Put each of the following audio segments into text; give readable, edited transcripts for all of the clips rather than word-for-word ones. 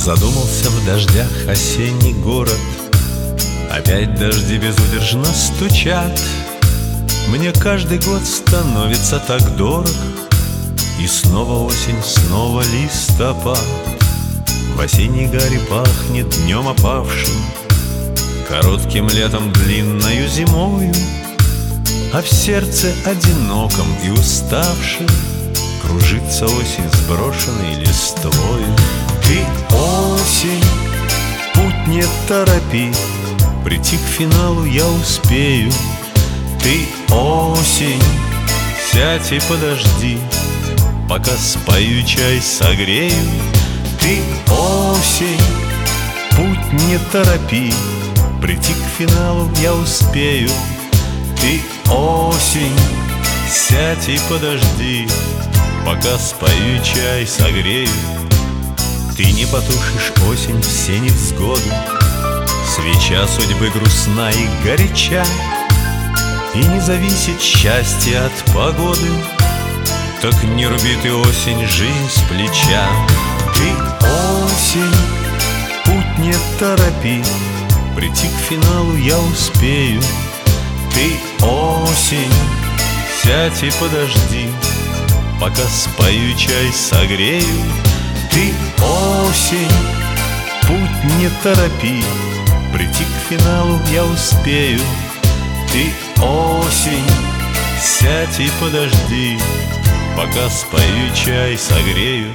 Задумался в дождях осенний город. Опять дожди безудержно стучат. Мне каждый год становится так дорог. И снова осень, снова листопад. В осенней гаре пахнет днем опавшим, коротким летом, длинною зимою. А в сердце одиноком и уставшем кружится осень с брошенной листвою. Ты, осень, путь не торопи, прийти к финалу я успею. Ты, осень, сядь и подожди, пока спою, чай согрею. Ты, осень, путь не торопи, прийти к финалу я успею. Ты, осень, сядь и подожди, пока спою, чай согрею. Ты не потушишь, осень, все невзгоды, свеча судьбы грустна и горяча, и не зависит счастье от погоды. Так не руби ты, осень, жизнь с плеча. Ты, осень, путь не торопи, прийти к финалу я успею. Ты, осень, сядь и подожди, пока спою, чай согрею. Ты, осень, путь не торопи, прийти к финалу я успею. Ты, осень, сядь и подожди, пока спою, чай согрею.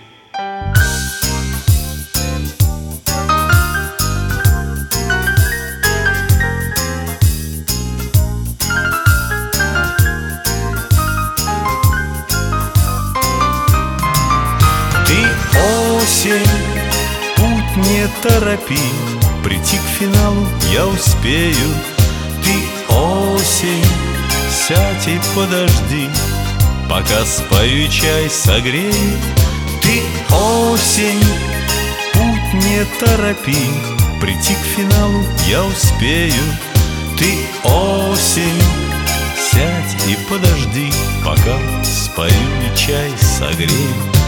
Ты, осень, путь не торопи, прийти к финалу я успею. Ты, осень, сядь и подожди, пока спою, чай согрею. Ты, осень, путь не торопи, прийти к финалу я успею. Ты, осень, сядь и подожди, пока спою, чай согрею.